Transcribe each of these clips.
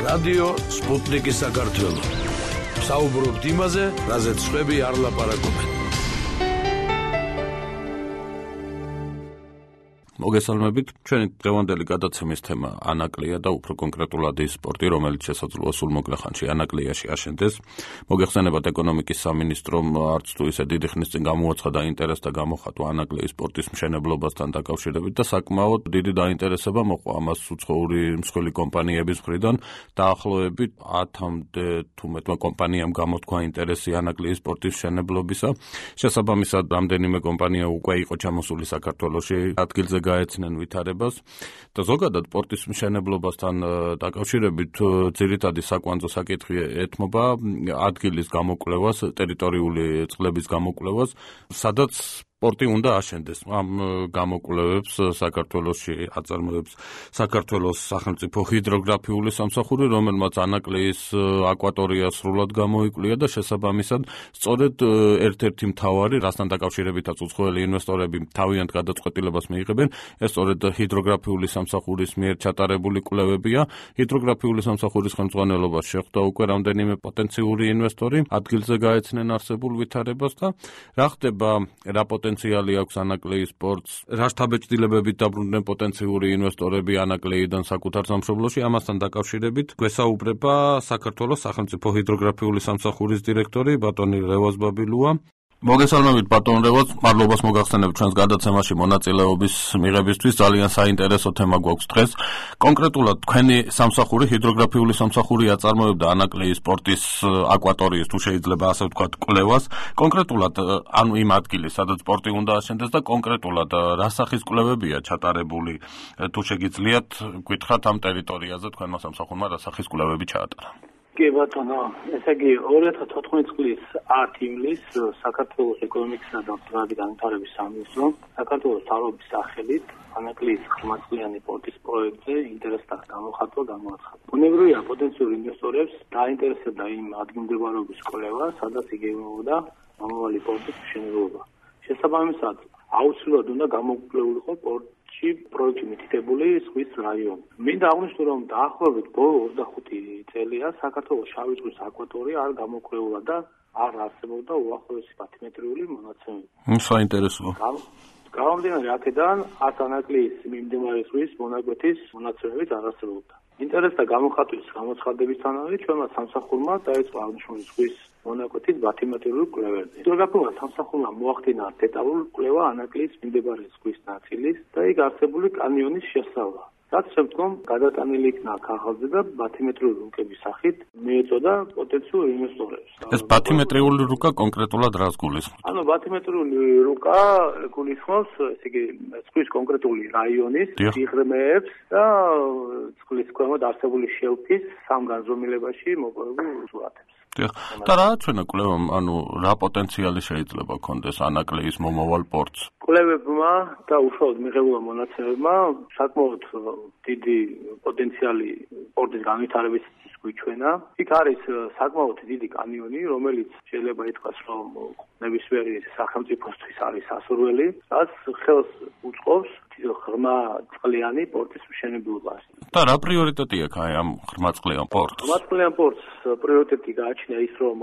რადიო სპუტნიკი საქართველო. საუბრობთ იმაზე, რაზეც სხვები არ ლაპარაკობენ. მოგესალმებით, ჩვენი დღევანდელი გადაცემის თემა ანაკლია და უფრო კონკრეტულად ის სპორტი, რომელიც შესაძლოა სულ მოკლეხანში ანაკლიაში აშენდეს. მოგეხსენებათ ეკონომიკის სამინისტრომ არც თუ ისე დიდი ხნის წინ გამოაცხადა ინტერესს და გამოხატვა ანაკლიის სპორტის მშენებლობასთან დაკავშირებით და საკმაოდ დიდი დაინტერესება მოყვა ამას უცხოური მსხვილი კომპანიების მხრიდან. დაახლოებით 10-მდე თუ მეტმა კომპანიამ გამოთქვა ინტერესი ანაკლიის სპორტის მშენებლობისა. შესაბამისად, რამდენიმე კომპანია უკვე იყო ჩამოსული საქართველოში ადგილზე გაეცნენ ვითარებას და ზოგადად სპორტის მშენებლობასთან დაკავშირებით ძირითადი საკვანძო საკითხი ეთმობა ადგილის გამოკვლევას, ტერიტორიული წყლების გამოკვლევას, სადაც სპორტი უნდა აშენდეს. ამ გამოკვლევებს საქართველოში აწარმოებს საქართველოს სახელმწიფო ჰიდროგრაფიული სამსახური, რომელმაც ანაკლიის აკვატორია სრულად გამოიკვლიე და შესაბამისად სწორედ ერთ-ერთი მთავარი, რასთან დაკავშირებითაც უცხოელი ინვესტორები თავიანთ გადაწყვეტილებას მიიღებენ, ეს სწორედ ჰიდროგრაფიული სამსახურის მიერ ჩატარებული კვლევებია. ჰიდროგრაფიული სამსახურის ხელმძღვანელობას შეხვდა უკვე რამდენიმე პოტენციური ინვესტორი, ადგილზე გაეცნენ არსებულ ვითარებას და რა ხდება, რა პოტენციალი აქვს ანაკლიის სპორტს, რა შთაბეჭდილებებით დაბრუნდნენ პოტენციური ინვესტორები ანაკლიიდან საკუთარ სამშობლოში, ამასთან დაკავშირებით გვესაუბრება საქართველოს სახელმწიფო ჰიდროგრაფიული სამსახურის დირექტორი ბატონი ლევას ბაბილუა. მოგესალმებით ბატონ ლევას, მადლობას მოგახსენებთ ჩვენს გადაცემაში მონაწილეობის მიღებისთვის. ძალიან საინტერესო თემა გვაქვს დღეს. კონკრეტულად თქვენი სამსახური, ჰიდროგრაფიული სამსახური აწარმოებდა ანაკლიის სპორტის აკვატორიის, თუ შეიძლება ასე ვთქვათ, კვლევას. კონკრეტულად ანუ იმ ადგილის, სადაც სპორტი უნდა აშენდეს და კონკრეტულად რა სახის კვლევებია ჩატარებული, თუ შეგიძლიათ გითხრათ ამ ტერიტორიაზე თქვენმა სამსახურმა რა სახის კვლევები ჩაატარა. კი ბატონო, ესე იგი 2014 წლის 10 ივლისს საქართველოს ეკონომიკისა და ტრანსპორტის განვითარების სამინისტრომ საქართველოს მთავრობის სახელით ანაკლიის ხმაწყლიანი სპორტის პროექტზე ინტერესთან გამოხატვა გამოაცხადა. ბუნებრივია პოტენციურ ინვესტორებს დაინტერესებდა იმ ადგილმდებარეობის კვლევა, სადაც იგეგმებოდა მომავალი სპორტის მშენებლობა. შესაბამისად, აუცილებლად უნდა გამოკვლეულიყო პროექტში მითითებული ზღვის რაიონი. მინდა აღვნიშნო, რომ დაახლოებით ბოლო 25 წელია საქართველოს შავი ზღვის აკვატორია არ გამოკვლეულა და არ არსებობდა უახლოესი ბათიმეტრიული მონაცემები. საინტერესოა. გამომდინარე აქედან ანაკლიის მიმდებარე ზღვის მონაკვეთის მონაცემებიც არ არსებობდა. ინტერესთა გამოხატვის გამოცხადებისთანავე ჩვენმა სამსახურმა დაიწყო აღნიშნული ზღვის მონაკვეთის ბათიმეტრიული კვლევები. ჰიდროგრაფიულმა სამსახურმა მოახდინა დეტალურ კვლევა ანაკლიის მიმდებარე ზღვის ნაწილის და იქ არსებული კანიონის შესწავლა. რაც შემდგომ გადატანილი იქნა კაღალზე და ბათიმეტრიული რუკების სახით მიეწოდა პოტენციურ ინვესტორებს. ეს ბათიმეტრიული რუკა კონკრეტულად რას გულისხმობს? ანუ ბათიმეტრიული რუკა გულისხმობს, ესე იგი, ზღვის კონკრეტული რაიონის სიღრმეებს და ზღვის ქვემოთ არსებული შელფის სამ განზომილებაში მოპოვებულ სურათებს. და რა ჩვენა კვლევამ, ანუ რა პოტენციალი შეიძლება ქონდეს ანაკლიის მომავალ პორტს? კვლევებმა და უშუალოდ მიღებულმა მონაცემებმა საკმაოდ დიდი პოტენციალი პორტის განვითარების გვიჩვენა. იქ არის საკმაოდ დიდი კანიონი, რომელიც შეიძლება ითქვას, რომ ნებისმიერი სახელმწიფოსთვის არის სასურველი, რაც ხელს უწყობს ღრმა წყლიანი პორტის მშენებლობას. და რა პრიორიტეტი აქვს აი ამ ღრმაწყლიან პორტს? ღრმაწყლიან პორტს პრიორიტეტი გააჩნია ის, რომ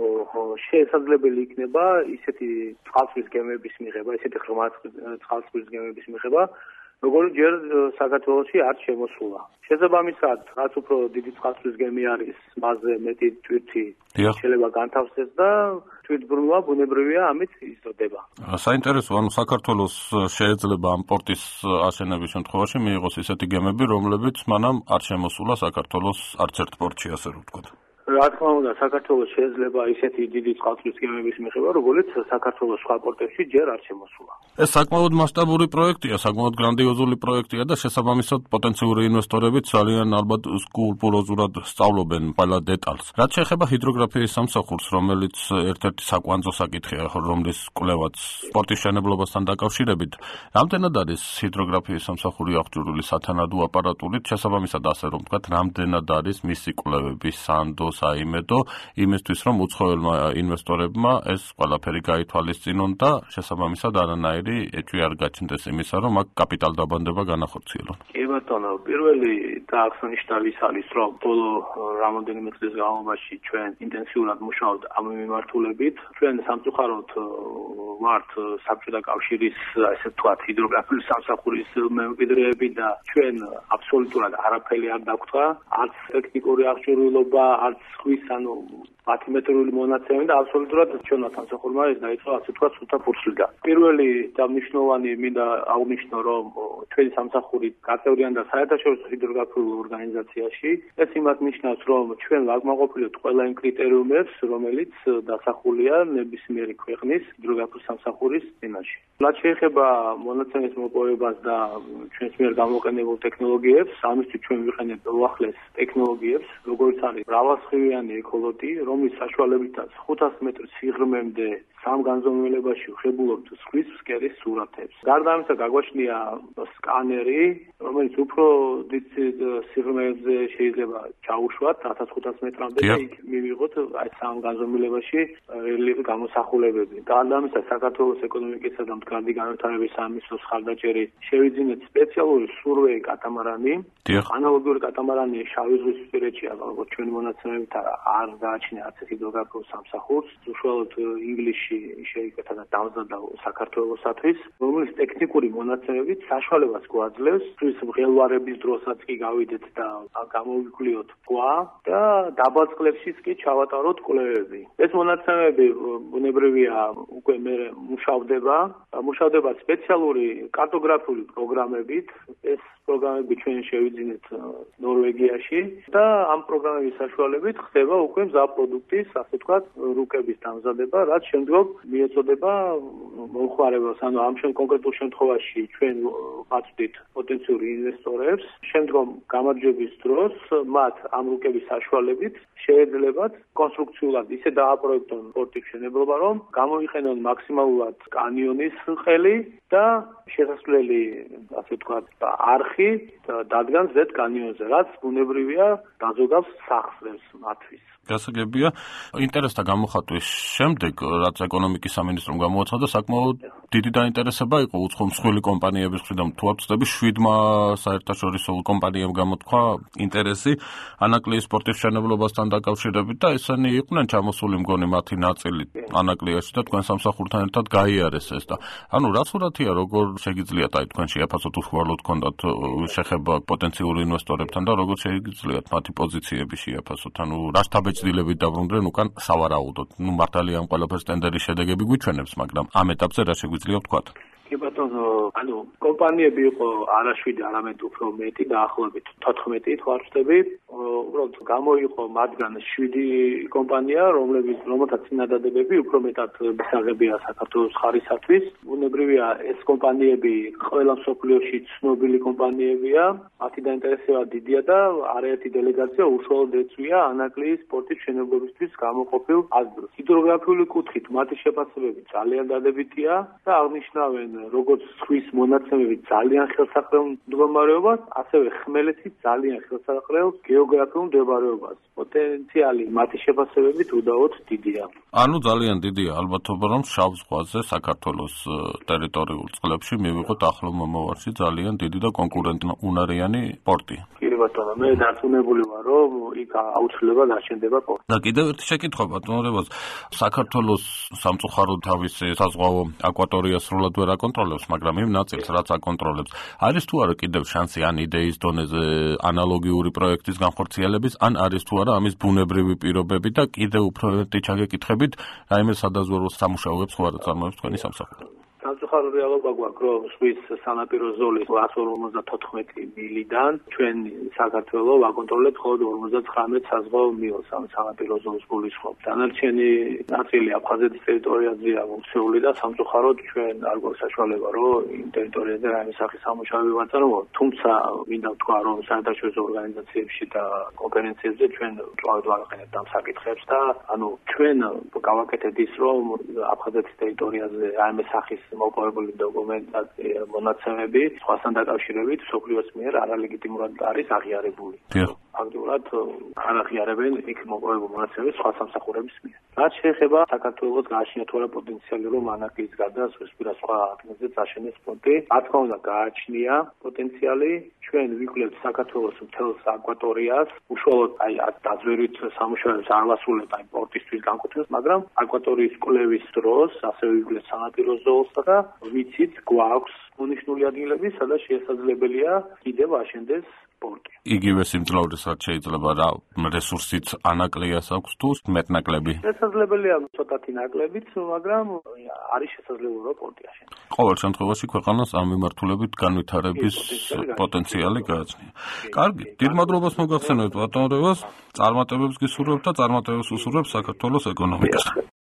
შესაძლებელი იქნება ისეთი წყალსხმის გემების მიღება, ისეთი ღრმა წყალსხმის გემების მიღება, როგორც ჯერ საქართველოში არ შემოსულა. შესაბამისად, რაც უფრო დიდი წყალსხმის გემი არის, მასზე მეტი ტვირთი შეიძლება განთავსდეს და თვითბრუნვა ბუნებრივია ამით იზრდება. საინტერესო, ანუ საქართველოს შეიძლება ამ პორტის აშენების შემთხვევაში მიიღოს ისეთი გემები, რომლებიც მანამ არ შემოსულა საქართველოს არც ერთ პორტში, ასე ვთქვათ. რა თქმა უნდა, საქართველოს შეიძლება ისეთი დიდი წყალსხმის გემების მიღება, როგორც საქართველოს სხვა პორტებში ჯერ არ შემოსულა. ეს საკმაოდ მასშტაბური პროექტია, საკმაოდ გრანდიოზული პროექტია და შესაბამისად პოტენციური ინვესტორები ძალიან ალბათ სკრუპულოზურად სწავლობენ ყველა დეტალს. რაც შეეხება ჰიდროგრაფიის სამსახურს, რომელიც ერთ-ერთი საკვანძო საკითხია, რომლის კვლევაც სპორტის მშენებლობასთან დაკავშირებით, რამდენად არის ჰიდროგრაფიის სამსახური აღჭურვილი სათანადო აპარატურით, შესაბამისად ასე რომ ვთქვათ, რამდენად არის მისი კვლევები სანდოს საიმედო იმისთვის, რომ უცხოელმა ინვესტორებმა ეს ყველაფერი გაითვალისწინონ და შესაბამისად არანაირი ეჭვი არ გაჩნდეს იმისა, რომ აქ კაპიტალდაბანდება განახორციელონ. კი ბატონო, პირველი დაახსნიშნავ ის არის, რომ ბოლო რამოდენიმე წლის განმავლობაში ჩვენ ინტენსიურად მუშაობთ ამ მიმართულებით. ჩვენ სამწუხაროდ ვართ საბჭოთა კავშირის, ასე ვთქვათ, ჰიდროგრაფიული სამსახურის მემკვიდრეები და ჩვენ აბსოლუტურად არაფერი არ დაგვთვა, არც ტექნიკური აღჭურვილობა, არც ხვის, მათემატიკური მონაცემები და აბსოლუტურად ჩვენმა სამსახურმა ეს დაიწყო, ასე ვთქვათ, სულთა ფურცლიდან. პირველი და მნიშვნელოვანი მინდა აღვნიშნო, რომ ჩვენი სამსახური გაწევრიანდა საერთაშორისო ჰიდროგრაფიულ ორგანიზაციაში. ეს იმას ნიშნავს, რომ ჩვენ ვაკმაყოფილებთ ყველა იმ კრიტერიუმებს, რომელიც დასახულია ნებისმიერი ქვეყნის ჰიდროგრაფიული სამსახურის წინაშე. რაც შეეხება მონაცემის მოპოვებას და ჩვენს მიერ გამოყენებულ ტექნოლოგიებს, ამისთვის ჩვენ ვიყენებთ უახლეს ტექნოლოგიებს, როგორც არის მრავალსხივიანი ეხოლოტი, რომლის საშუალებითაც 500 მეტრ სიღრმემდე სამ განზომილებაში ვხებულობთ ზღვის ფსკერის სურათებს. გარდა ამისა გაგვაჩნია სკანერი, რომელიც უფრო დიდ სიღრმეებზე შეიძლება ჩაუშვათ 1500 მეტრამდე და იქ მივიღოთ აი სამ განზომილებაში რელიეფის გამოსახულებები. გარდა ამისა საქართველოს ეკონომიკისა და მდგრადი განვითარების სამინისტროს ხარდაჭერით შევიძინეთ სპეციალური სურვეი კატამარანი. ანალოგიური კატამარანი შავი ზღვისპირეთში, როგორც ჩვენი მონაცემებით არ გააჩნია არც ჰიდროგრაფიულ სამსახურს, უშუალოდ ინგლისში შეიკეთა და დამზადდა საქართველოსათვის, რომლის ტექნიკური მონაცემებით საშუალებას გვაძლევს ის მღელვარების დროსაც კი გავიდეთ და გამოვიკვლიოთ ყვა და დაბალ წყლებშიც კი ჩავატაროთ კვლევები. ეს მონაცემები ბუნებრივია უკვე მე მუშავდება სპეციალური კარტოგრაფიული პროგრამებით. ეს პროგრამები ჩვენ შევიძინეთ ნორვეგიაში და ამ პროგრამების საშუალებით ხდება უკვე მზა პროდუქტის, ასე ვთქვათ, რუკების დამზადება, რაც შემდგომ მიეწოდება მომხმარებელს. ამ კონკრეტულ შემთხვევაში ჩვენ ვაწვდით პოტენციურ ინვესტორებს, შემდგომ გამარჯვების დროს მათ ამ რუკების საშუალებით შეეძლებათ კონსტრუქციულად ისე დააპროექტონ სპორტის მშენებლობა, რომ გამოიყენონ მაქსიმალურად კანიონის ხელი და შესასვლელი, ასე ვთქვათ, არხი დადგან ზედ კანიონზე, რაც ბუნებრივია დაზოგავს სახსრებს მათთვის. გასაგებია, ინტერესთა გამოხატვის შემდეგ, რაც ეკონომიკის სამინისტრომ გამოაცხადა, საკმაოდ დიდი დაინტერესება იყო უცხო მსხვილი კომპანიების მხრიდან. თუ არ ვცდები, 7-მა საერთაშორისო კომპანიამ გამოთქვა ინტერესი ანაკლიის სპორტის მშენებლობასთან დაკავშირებით და ესენი იყვნენ ჩამოსული მგონი მათი ნაწილი ანაკლიაში და თქვენ სამსახურთან ერთად გაიარეს ეს და რა სურათია, როგორ შეგიძლიათ აი თქვენ შეაფასოთ უშუალოდ გქონდათ შეხება პოტენციურ ინვესტორებთან და როგორ შეგიძლიათ მათი პოზიციები შეაფასოთ, რა შთაბეჭდილებით დაბრუნდნენ უკან სავარაუდოდ. მართალია ამ ყველაფერს ტენდერის შედეგები გვიჩვენებს, მაგრამ ამ ეტაპზე რა შეგვიძლია ვთქვათ? კი ბატონო, კომპანიები იყო არა 7, არამედ უფრო მეტი, დაახლოებით 14 თუ არ ვცდები. უბრალოდ გამოიყო მათგან 7 კომპანია, რომელთაც წინადადებები უფრო მეტად მისაღებია საქართველოს ხარისათვის. ბუნებრივია, ეს კომპანიები ყველა მსოფლიოში ცნობილი კომპანიებია, მათი დაინტერესება დიდია და არაერთი დელეგაცია უშუალოდ ეწვია ანაკლიის სპორტის მშენებლობისთვის გამოყოფილ ადგილს. ჰიდროგრაფიული კუთხით მათი შეფასებები ძალიან დადებითია და აღნიშნავენ როგორც ზღვის მონაცემები ძალიან ხელსაყრელ მდგომარეობას, ასევე ხმელეთის ძალიან ხელსაყრელ გეოგრაფიულ მდგომარეობას. პოტენციალი მათი შეფასებებით უდაოდ დიდია. ძალიან დიდია ალბათობა, რომ შავ ზღვაზე საქართველოს ტერიტორიულ წყლებში მივიღოთ ახლო მომავალში ძალიან დიდი და კონკურენტუნარიანი პორტი. Κύριε ბატონო, მე დარწმუნებული ვარ, რომ იქ აუცილებლად არჩენდება პორტი. და კიდევ ერთი შეკითხვა ბატონო რევაზ, საქართველოს სამწუხაროდ თავისი საზღვაო აკვატორია სრულად ვერ აკონტროლებს, მაგრამ იმ ნაწილს რაც აკონტროლებს, არის თუ არა კიდევ შანსი ან იდეის დონეზე ანალოგიური პროექტის განხორციელების, ან არის თუ არა ამის ბუნებრივი პირობები და კიდევ უფრო ერთი ჩაგეკითხებით, რაიმე სადაზვერვო სამუშაოებს ხო არ აწარმოებს თქვენი სამსახური? სამწუხარო რეალობა გვაქვს, რომ ზღვის სანაპირო ზოლის 154 მილიდან ჩვენ საქართველოს ვაკონტროლებთ მხოლოდ 59 საზღვაო მილს ამ სანაპირო ზოლის გულისხმობ. დანარჩენი ნაწილი აფხაზეთის ტერიტორიაზეა მოქცეული და სამწუხაროდ ჩვენ არ გვაქვს საშუალება, რომ იმ ტერიტორიაზე რაიმე სახის სამუშაოები ვაწარმოოთ. თუმცა მინდა ვთქვა, რომ საერთაშორისო ორგანიზაციებში და კონფერენციებზე ჩვენ ჭვავად ვაყენებთ ამ საკითხებს და ჩვენ გავაკეთეთ ის, რომ აფხაზეთის ტერიტორიაზე რაიმე სახის მოპოვებული დოკუმენტაცია, მონაცემები სხვასთან დაკავშირებით მსოფლიოს მიერ არალეგიტიმურად არის აღიარებული. ფაქტურად არ აღიარებენ იქ მოპოვებულ მონაცემებს სხვა სამსახურების მიერ. რაც შეეხება საქართველოს გააჩნია თუ არა პოტენციალი, რომ ანაკლის გარდა ზღვისპირა სხვა ადგილზე წაშენეს პორტი, რა თქმა უნდა გააჩნია პოტენციალი. ჩვენ ვიკვლევთ საქართველოს მთელს აკვატორიას, უშუალოდ დაზვერვით სამუშაოებს არ ვასრულებთ აი პორტისთვის განკუთვნილ, მაგრამ აკვატორიის კვლევის დროს ასევე ვიკვლევთ სანაპირო ზოლსა და ვიცით გვაქვს მონიშნული ადგილები, სადაც შესაძლებელია კიდევ აშენდეს პორტი. იგივე სიმძლავრესაც შეიძლება რა რესურსით ანაკლიას აქვს თუ მეტნაკლები? შესაძლებელია ცოტათი ნაკლებიც, მაგრამ არის შესაძლებელი რომ პორტი აშენდეს. ყოველ შემთხვევაში ქვეყანას ამ მიმართულებით განვითარების პოტენციალი გააჩნია. კარგი, დიდ მადლობას მოგახსენებთ ბატონ რევას, წარმატებებს გისურვებთ და წარმატებებს უსურვებთ საქართველოს ეკონომიკას.